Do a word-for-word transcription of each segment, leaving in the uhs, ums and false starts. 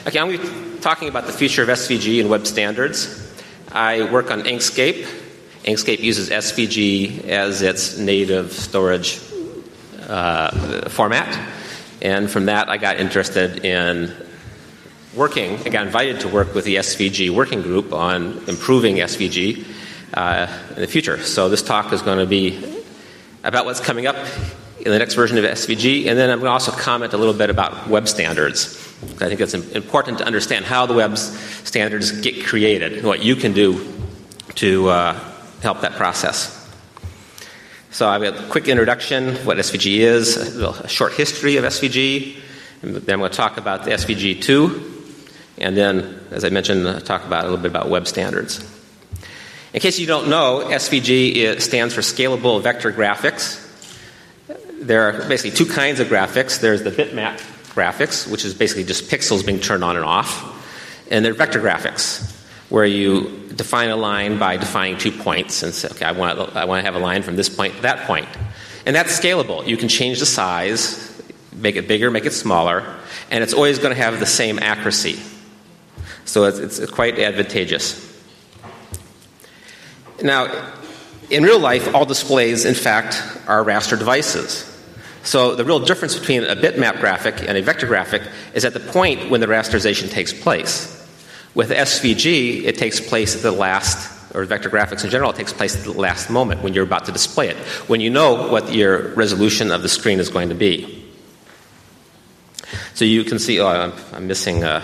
Okay, I'm going to be talking about the future of S V G and web standards. I work on Inkscape. Inkscape uses S V G as its native storage uh, format. And from that, I got interested in working, I got invited to work with the S V G working group on improving S V G uh, in the future. So this talk is going to be about what's coming up in the next version of S V G, and then I'm going to also comment a little bit about web standards. I think it's important to understand how the web standards get created and what you can do to uh, help that process. So I have a quick introduction, what S V G is, a short history of S V G, and then I'm going to talk about the S V G two, and then, as I mentioned, I'll talk about a little bit about web standards. In case you don't know, S V G stands for Scalable Vector Graphics. There are basically two kinds of graphics. There's the bitmap graphics, which is basically just pixels being turned on and off. And there are vector graphics, where you define a line by defining two points and say, okay, I want, I want to have a line from this point to that point. And that's scalable. You can change the size, make it bigger, make it smaller, and it's always going to have the same accuracy. So it's, it's quite advantageous. Now, in real life, all displays, in fact, are raster devices. So the real difference between a bitmap graphic and a vector graphic is at the point when the rasterization takes place. With S V G, it takes place at the last, or vector graphics in general, it takes place at the last moment when you're about to display it, when you know what your resolution of the screen is going to be. So you can see, oh, I'm, I'm missing a,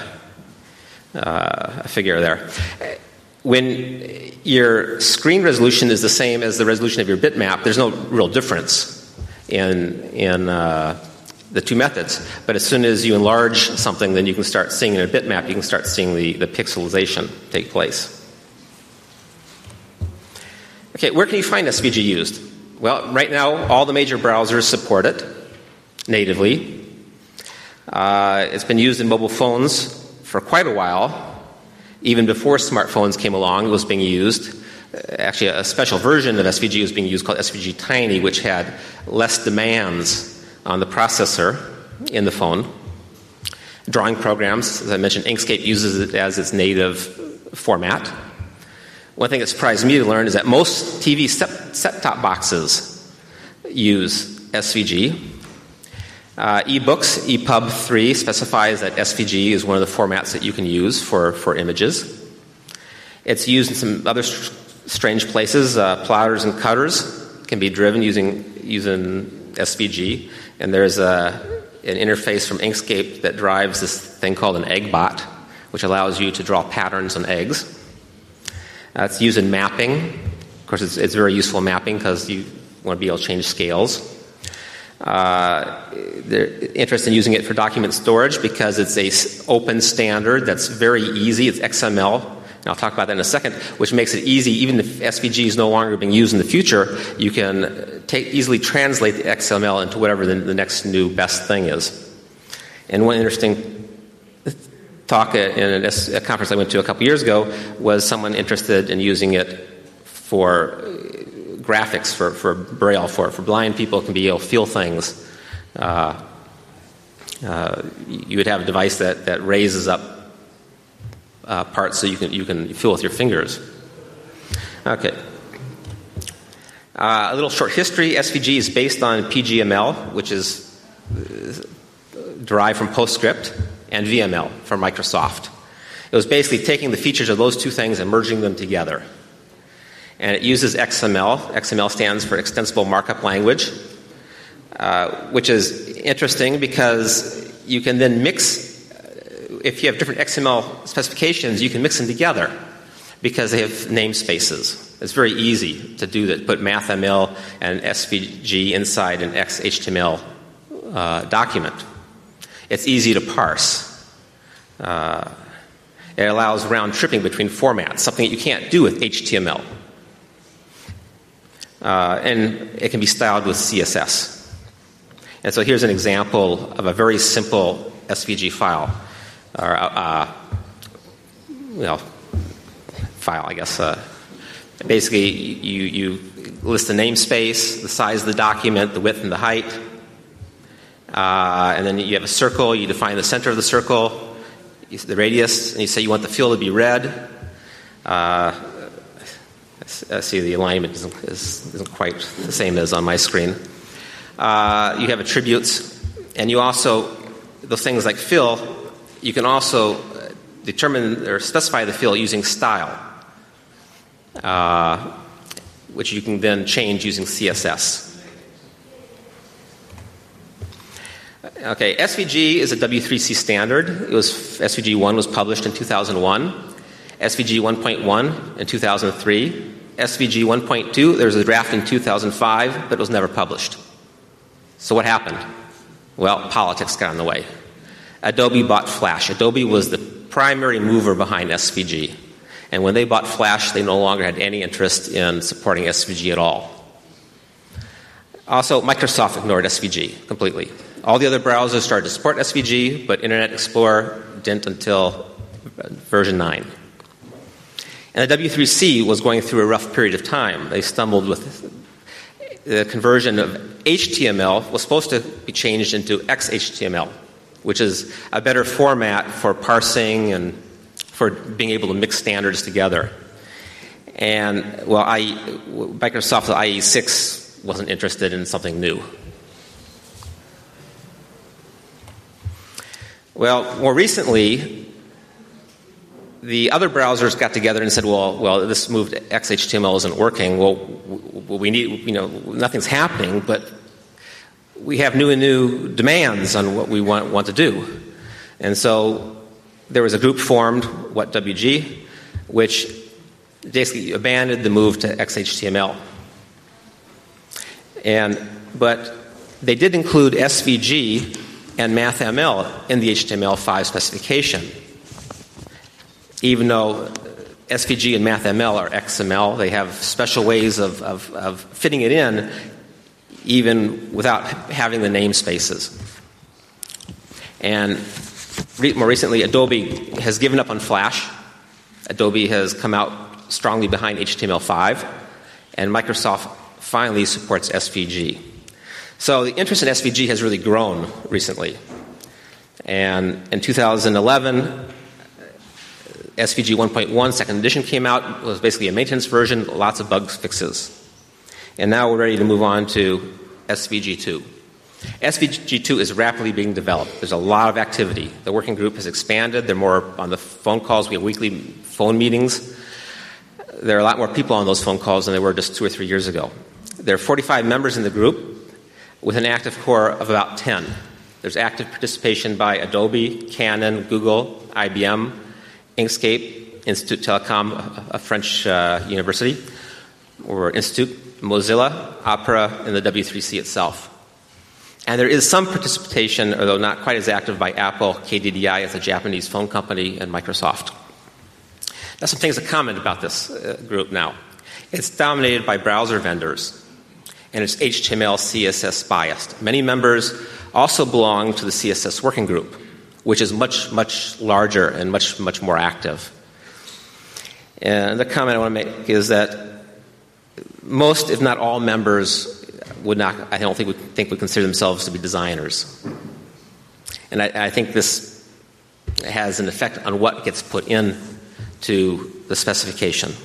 a figure there. When your screen resolution is the same as the resolution of your bitmap, there's no real difference in in uh, the two methods. But as soon as you enlarge something, then you can start seeing in a bitmap, you can start seeing the, the pixelization take place. Okay, where can you find S V G used? Well, right now, all the major browsers support it natively. Uh, it's been used in mobile phones for quite a while. Even before smartphones came along, it was being used. Actually, a special version of S V G was being used called S V G Tiny, which had less demands on the processor in the phone. Drawing programs, as I mentioned, Inkscape uses it as its native format. One thing that surprised me to learn is that most T V set- set-top boxes use S V G. Uh, ebooks, E P U B three specifies that S V G is one of the formats that you can use for, for images. It's used in some other st- strange places. Uh, plotters and cutters can be driven using, using S V G. And there's a, an interface from Inkscape that drives this thing called an eggbot, which allows you to draw patterns on eggs. Uh, it's used in mapping. Of course, it's, it's very useful in mapping because you want to be able to change scales. Uh, they're interested in using it for document storage because it's a open standard that's very easy. It's X M L, and I'll talk about that in a second, which makes it easy. Even if S V G is no longer being used in the future, you can take, easily translate the X M L into whatever the, the next new best thing is. And one interesting talk in a conference I went to a couple years ago was someone interested in using it for graphics, for, for Braille, for, for blind people who can be able to feel things. Uh, uh, you would have a device that, that raises up uh, parts so you can you can feel with your fingers. Okay. Uh, a little short history. S V G is based on P G M L, which is derived from PostScript, and V M L from Microsoft. It was basically taking the features of those two things and merging them together. And it uses X M L. X M L stands for Extensible Markup Language, uh, which is interesting because you can then mix, if you have different X M L specifications, you can mix them together because they have namespaces. It's very easy to do that, put MathML and S V G inside an X H T M L uh, document. It's easy to parse. Uh, it allows round tripping between formats, something that you can't do with H T M L. Uh, and it can be styled with C S S. And so here's an example of a very simple S V G file, or uh, well, file, I guess. Uh, basically, you, you list the namespace, the size of the document, the width and the height, uh, and then you have a circle. You define the center of the circle. the radius, and you say you want the fill to be red. Uh, I see the alignment isn't, isn't quite the same as on my screen. Uh, you have attributes, and you also, those things like fill, you can also determine or specify the fill using style, uh, which you can then change using C S S. Okay, S V G is a W three C standard. It was S V G one was published in two thousand one, S V G one point one in two thousand three, S V G one point two, there was a draft in two thousand five, but it was never published. So what happened? Well, politics got in the way. Adobe bought Flash. Adobe was the primary mover behind S V G. And when they bought Flash, they no longer had any interest in supporting S V G at all. Also, Microsoft ignored S V G completely. All the other browsers started to support S V G, but Internet Explorer didn't until version nine. And the W three C was going through a rough period of time. They stumbled with the conversion of H T M L was supposed to be changed into X H T M L, which is a better format for parsing and for being able to mix standards together. And, well, I, Microsoft's I E six wasn't interested in something new. Well, more recently, the other browsers got together and said, well, well, this move to X H T M L isn't working. Well, we need, you know, nothing's happening, but we have new and new demands on what we want, want to do. And so there was a group formed, What W G, which basically abandoned the move to X H T M L. And, but they did include S V G and MathML in the H T M L five specification. Even though S V G and MathML are X M L, they have special ways of, of, of fitting it in even without having the namespaces. And re- more recently, Adobe has given up on Flash. Adobe has come out strongly behind H T M L five, and Microsoft finally supports S V G. So the interest in S V G has really grown recently. And in two thousand eleven, S V G one point one, second edition, came out. It was basically a maintenance version, lots of bug fixes. And now we're ready to move on to S V G two. S V G two is rapidly being developed. There's a lot of activity. The working group has expanded. They're more on the phone calls. We have weekly phone meetings. There are a lot more people on those phone calls than there were just two or three years ago. There are forty-five members in the group with an active core of about ten. There's active participation by Adobe, Canon, Google, I B M, Inkscape, Institut Telecom, a French uh, university, or institute, Mozilla, Opera, and the W three C itself. And there is some participation, although not quite as active, by Apple, K D D I as a Japanese phone company, and Microsoft. Now, some things to comment about this uh, group now. It's dominated by browser vendors, and it's H T M L, C S S biased. Many members also belong to the C S S working group, which is much, much larger and much, much more active. And the comment I want to make is that most, if not all, members would not, I don't think would think would consider themselves to be designers. And I, I think this has an effect on what gets put in to the specification.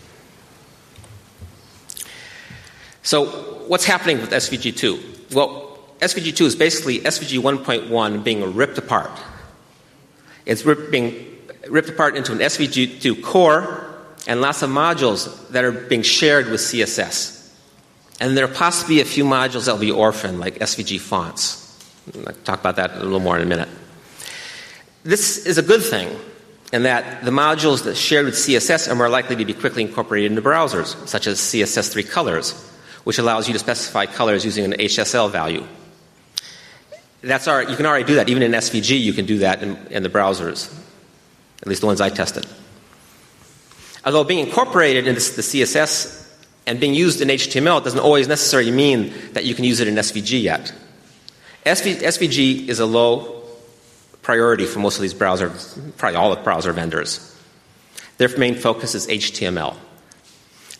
So what's happening with S V G two? Well, S V G two is basically S V G one point one being ripped apart. It's rip, being ripped apart into an S V G two core and lots of modules that are being shared with C S S. And there will possibly be a few modules that will be orphaned, like S V G fonts. I'll talk about that a little more in a minute. This is a good thing in that the modules that are shared with C S S are more likely to be quickly incorporated into browsers, such as C S S three colors, which allows you to specify colors using an H S L value. That's our, you can already do that. Even in S V G, you can do that in, in the browsers, at least the ones I tested. Although being incorporated into the C S S and being used in H T M L doesn't always necessarily mean that you can use it in S V G yet. S V G is a low priority for most of these browsers, probably all the browser vendors. Their main focus is H T M L.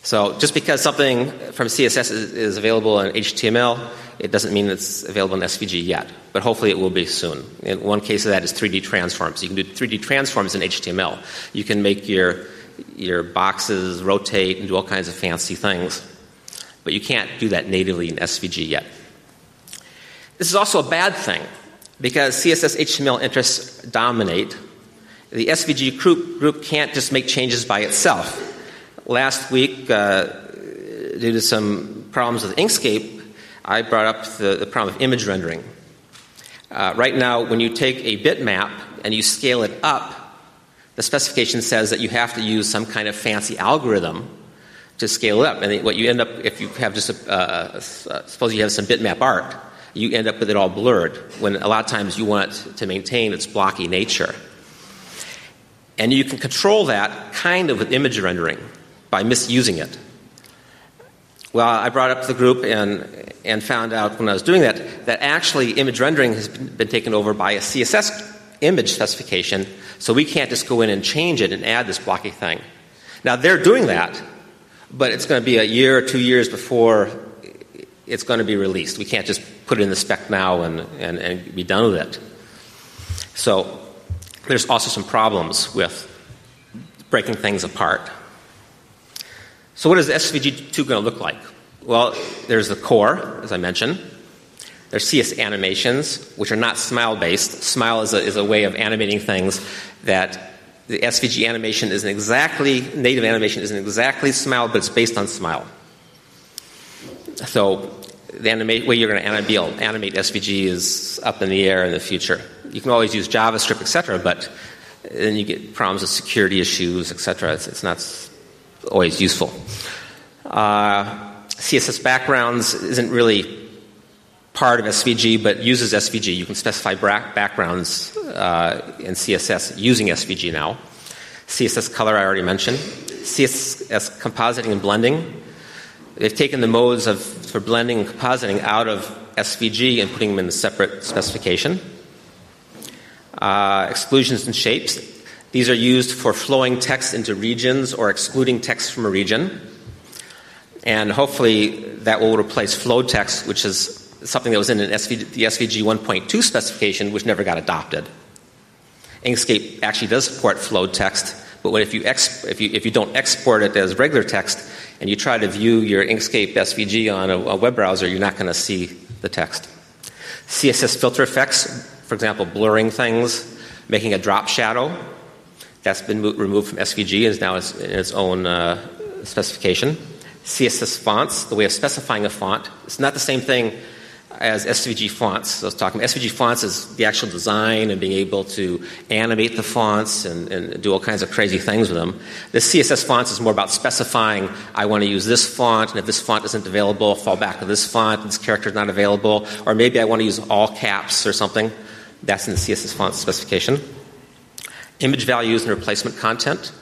So just because something from C S S is, is available in H T M L, it doesn't mean it's available in S V G yet. But hopefully it will be soon. In one case of that is three D transforms. You can do three D transforms in H T M L. You can make your, your boxes rotate and do all kinds of fancy things. But you can't do that natively in S V G yet. This is also a bad thing, because C S S H T M L interests dominate. The S V G group, group can't just make changes by itself. Last week, uh, due to some problems with Inkscape, I brought up the, the problem of image rendering. Uh, right now, when you take a bitmap and you scale it up, the specification says that you have to use some kind of fancy algorithm to scale it up. And what you end up, if you have just a, uh, suppose you have some bitmap art, you end up with it all blurred, when a lot of times you want it to maintain its blocky nature. And you can control that kind of with image rendering by misusing it. Well, I brought up the group and, and found out when I was doing that that actually image rendering has been, been taken over by a C S S image specification, so we can't just go in and change it and add this blocky thing. Now, they're doing that, but it's going to be a year or two years before it's going to be released. We can't just put it in the spec now and, and, and be done with it. So there's also some problems with breaking things apart. So what is S V G two going to look like? Well, there's the core, as I mentioned. There's C S animations, which are not smile-based. Smile is a, is a way of animating things that the S V G animation isn't exactly, native animation isn't exactly smile, but it's based on smile. So the animate, way you're going to animate, animate S V G is up in the air in the future. You can always use JavaScript, et cetera, but then you get problems with security issues, et cetera. It's, it's not always useful. Uh, C S S backgrounds isn't really part of S V G, but uses S V G. You can specify bra- backgrounds uh, in C S S using S V G now. C S S color I already mentioned. C S S compositing and blending. They've taken the modes of for blending and compositing out of S V G and putting them in a separate specification. Uh, exclusions and shapes. These are used for flowing text into regions or excluding text from a region. And hopefully that will replace flow text, which is something that was in an S V G, the S V G one point two specification, which never got adopted. Inkscape actually does support flowed text, but what if you, exp- if you if you don't export it as regular text and you try to view your Inkscape S V G on a, a web browser, you're not going to see the text. C S S filter effects, for example, blurring things, making a drop shadow. That's been mo- removed from S V G and is now in its own uh, specification. C S S fonts, the way of specifying a font. It's not the same thing as S V G fonts. So I was talking S V G fonts is the actual design and being able to animate the fonts and, and do all kinds of crazy things with them. The C S S fonts is more about specifying, I want to use this font, and if this font isn't available, I'll fall back to this font, this character is not available, or maybe I want to use all caps or something. That's in the C S S font specification. Image values and replacement content.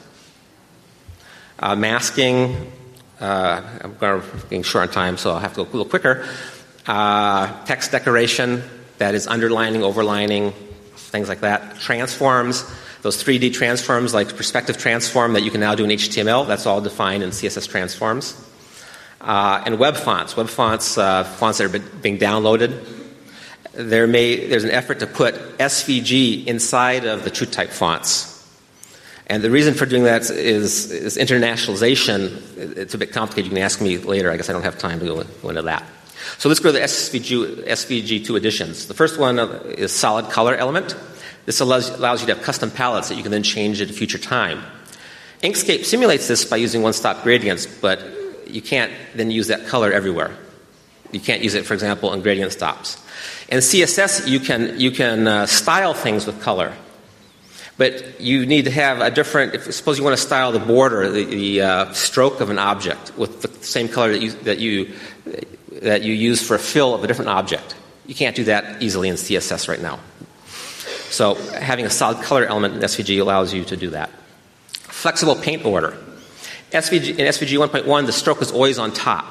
Uh, masking. Uh, I'm going to, getting short on time, so I'll have to go a little quicker. Uh, text decoration, that is underlining, overlining, things like that. Transforms, those three D transforms like perspective transform that you can now do in H T M L, that's all defined in C S S transforms. Uh, and web fonts, web fonts, uh, fonts that are being downloaded. There may, there's an effort to put S V G inside of the TrueType fonts. And the reason for doing that is, is internationalization. It's a bit complicated. You can ask me later. I guess I don't have time to go, go into that. So let's go to the S V G, S V G two editions. The first one is solid color element. This allows, allows you to have custom palettes that you can then change at a future time. Inkscape simulates this by using one-stop gradients, but you can't then use that color everywhere. You can't use it, for example, in gradient stops. In C S S, you can, you can uh, style things with color. But you need to have a different, if, suppose you want to style the border, the, the uh, stroke of an object with the same color that you, that, you, that you use for a fill of a different object. You can't do that easily in C S S right now. So having a solid color element in S V G allows you to do that. Flexible paint order. S V G, in S V G one point one, the stroke is always on top,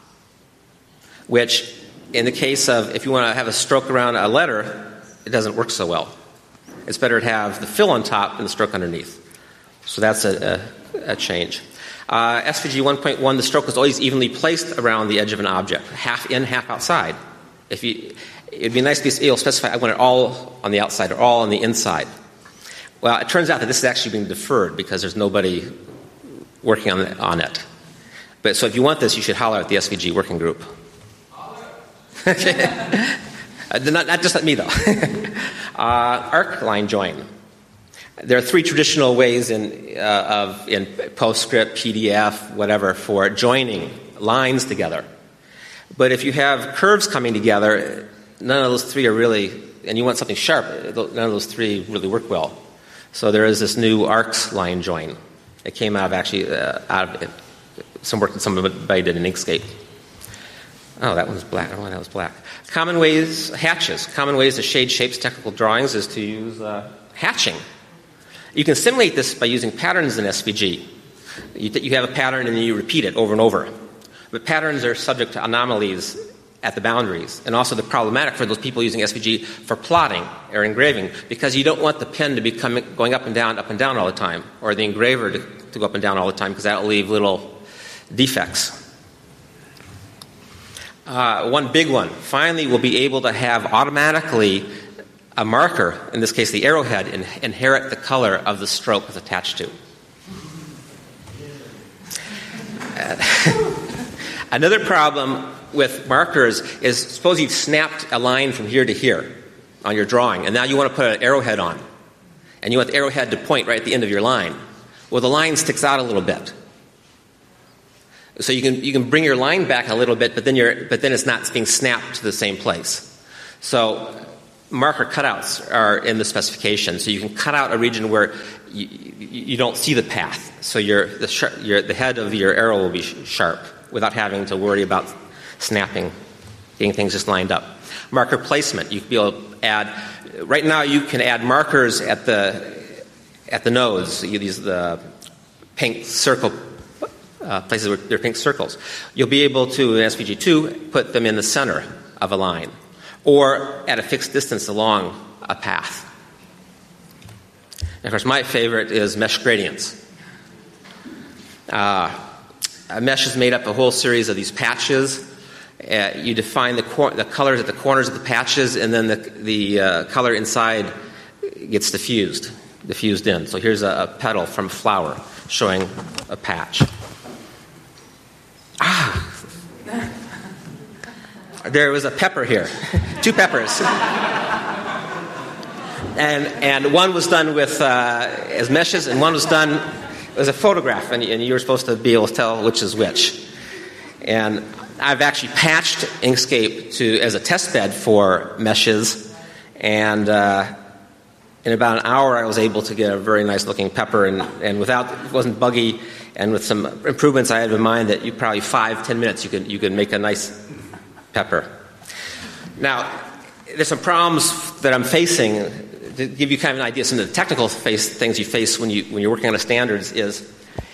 which in the case of if you want to have a stroke around a letter, it doesn't work so well. It's better to have the fill on top and the stroke underneath. So that's a, a, a change. Uh, S V G one point one, the stroke is always evenly placed around the edge of an object, half in, half outside. If you, it'd be nice to be able to specify I want it all on the outside or all on the inside. Well, it turns out that this is actually being deferred because there's nobody working on, the, on it. But so if you want this, you should holler at the S V G working group. Okay. uh, not, not just at me, though. uh, arc line join. There are three traditional ways in, uh, of, in PostScript, P D F, whatever, for joining lines together. But if you have curves coming together, none of those three are really, and you want something sharp, none of those three really work well. So there is this new arcs line join. It came out of actually, uh, out of it, some work that somebody did in Inkscape. Oh, that one's black. I don't know why that was black. Common ways, hatches. Common ways to shade shapes technical drawings is to use uh, hatching. You can simulate this by using patterns in S V G. You, you have a pattern and then you repeat it over and over. But patterns are subject to anomalies at the boundaries, and also they're problematic for those people using S V G for plotting or engraving, because you don't want the pen to be coming, going up and down, up and down all the time, or the engraver to, to go up and down all the time, because that will leave little defects. Uh, one big one. Finally, we'll be able to have automatically a marker, in this case the arrowhead, in, inherit the color of the stroke it's attached to. Uh, another problem with markers is, suppose you've snapped a line from here to here on your drawing, and now you want to put an arrowhead on, and you want the arrowhead to point right at the end of your line. Well, the line sticks out a little bit. So you can you can bring your line back a little bit, but then you're but then it's not being snapped to the same place. So marker cutouts are in the specification. So you can cut out a region where you, you don't see the path. So your the sharp, your the head of your arrow will be sharp without having to worry about snapping, getting things just lined up. Marker placement. You can be able to add. Right now, you can add markers at the at the nose. These the pink circle. Uh, places where there are pink circles. You'll be able to, in S V G two, put them in the center of a line or at a fixed distance along a path. And of course, my favorite is mesh gradients. Uh, a mesh is made up of a whole series of these patches. Uh, you define the, cor- the colors at the corners of the patches, and then the, the uh, color inside gets diffused, diffused in. So here's a, a petal from a flower showing a patch. Ah, there was a pepper here, two peppers, and and one was done with uh, as meshes, and one was done as a photograph, and, and you were supposed to be able to tell which is which. And I've actually patched Inkscape to as a test bed for meshes, and uh, in about an hour I was able to get a very nice looking pepper, and, and without it wasn't buggy. And with some improvements I had in mind, that you probably five, ten minutes you could you could make a nice pepper. Now, there's some problems that I'm facing to give you kind of an idea. Some of the technical face, things you face when you when you're working on the standards is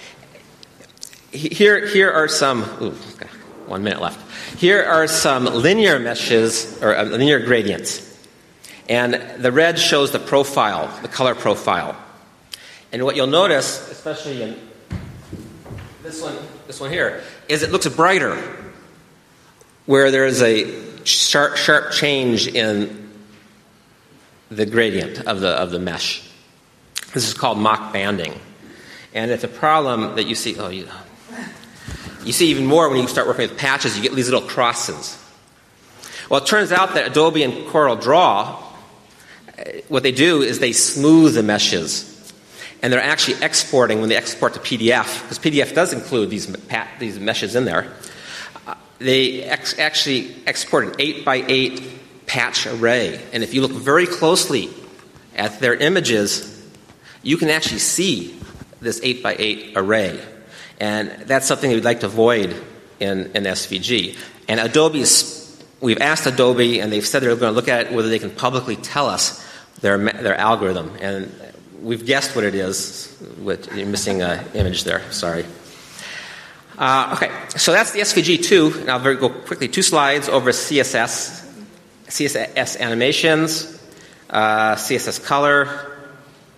here. Here are some. Ooh, okay, one minute left. Here are some linear meshes or uh, linear gradients, and the red shows the profile, the color profile. And what you'll notice, especially in This one, this one here, is it looks brighter, where there is a sharp, sharp change in the gradient of the of the mesh. This is called mock banding, and it's a problem that you see. Oh, you, you see even more when you start working with patches. You get these little crosses. Well, it turns out that Adobe and CorelDRAW, what they do is they smooth the meshes. And they're actually exporting, when they export to P D F, because P D F does include these these meshes in there, uh, they ex- actually export an eight by eight patch array. And if you look very closely at their images, you can actually see this eight by eight array. And that's something we'd like to avoid in, in S V G. And Adobe's, we've asked Adobe, and they've said they're going to look at it, whether they can publicly tell us their their algorithm. And we've guessed what it is. With, you're missing an image there. Sorry. Uh, okay, so that's the S V G two. And I'll very, go quickly two slides over C S S, C S S animations, uh, C S S color,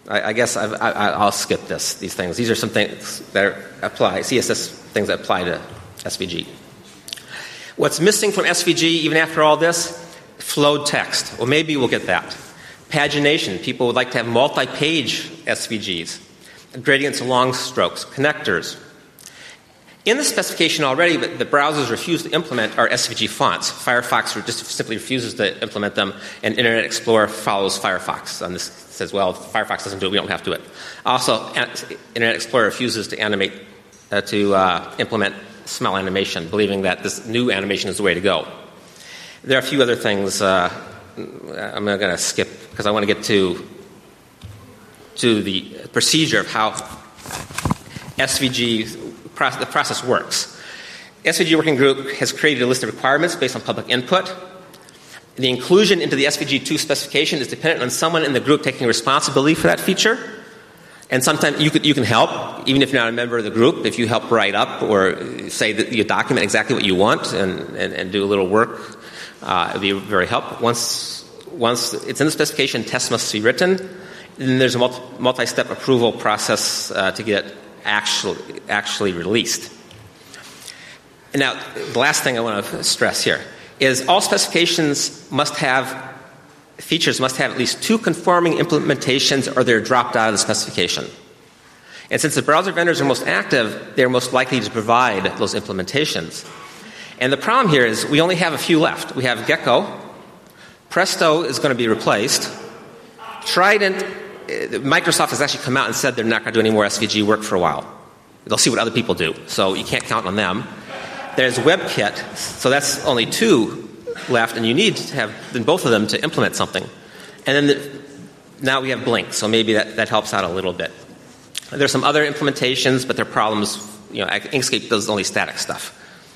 I, I guess I've, I, I'll skip this. These things. These are some things that are apply C S S things that apply to S V G. What's missing from S V G, even after all this? Flowed text. Well, maybe we'll get that. Pagination. People would like to have multi-page S V Gs. Gradients along strokes. Connectors. In the specification already, but the browsers refuse to implement are S V G fonts. Firefox just simply refuses to implement them, and Internet Explorer follows Firefox. And this says, well, if Firefox doesn't do it, we don't have to do it. Also, Internet Explorer refuses to animate, uh, to uh, implement smell animation, believing that this new animation is the way to go. There are a few other things uh, I'm going to skip because I want to get to to the procedure of how S V G the process works. The S V G working group has created a list of requirements based on public input. The inclusion into the S V G two specification is dependent on someone in the group taking responsibility for that feature. And sometimes you, could, you can help, even if you're not a member of the group, if you help write up or say that you document exactly what you want and, and, and do a little work, uh, it would be very helpful. Once, once it's in the specification, tests must be written. Then there's a multi, multi-step approval process uh, to get Actually, actually released. And now, the last thing I want to stress here is all specifications must have, features must have at least two conforming implementations or they're dropped out of the specification. And since the browser vendors are most active, they're most likely to provide those implementations. And the problem here is we only have a few left. We have Gecko. Presto is going to be replaced. Trident, Microsoft has actually come out and said they're not going to do any more S V G work for a while. They'll see what other people do, so you can't count on them. There's WebKit, so that's only two left, and you need to have then both of them to implement something. And then the, now we have Blink, so maybe that, that helps out a little bit. There's some other implementations, but there are problems. You know, Inkscape does only static stuff.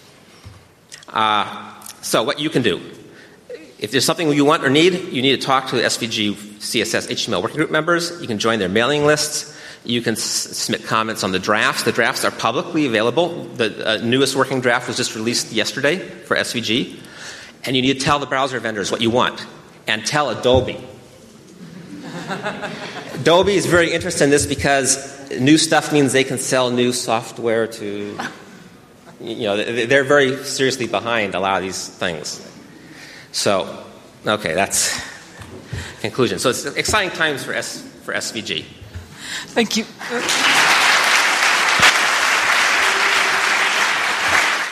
Uh, so what you can do. If there's something you want or need, you need to talk to the S V G C S S H T M L working group members. You can join their mailing lists. You can s- submit comments on the drafts. The drafts are publicly available. The uh, newest working draft was just released yesterday for S V G. And you need to tell the browser vendors what you want. And tell Adobe. Adobe is very interested in this because new stuff means they can sell new software to, you know, they're very seriously behind a lot of these things. So, okay, that's conclusion. So it's exciting times for S for S V G. Thank you.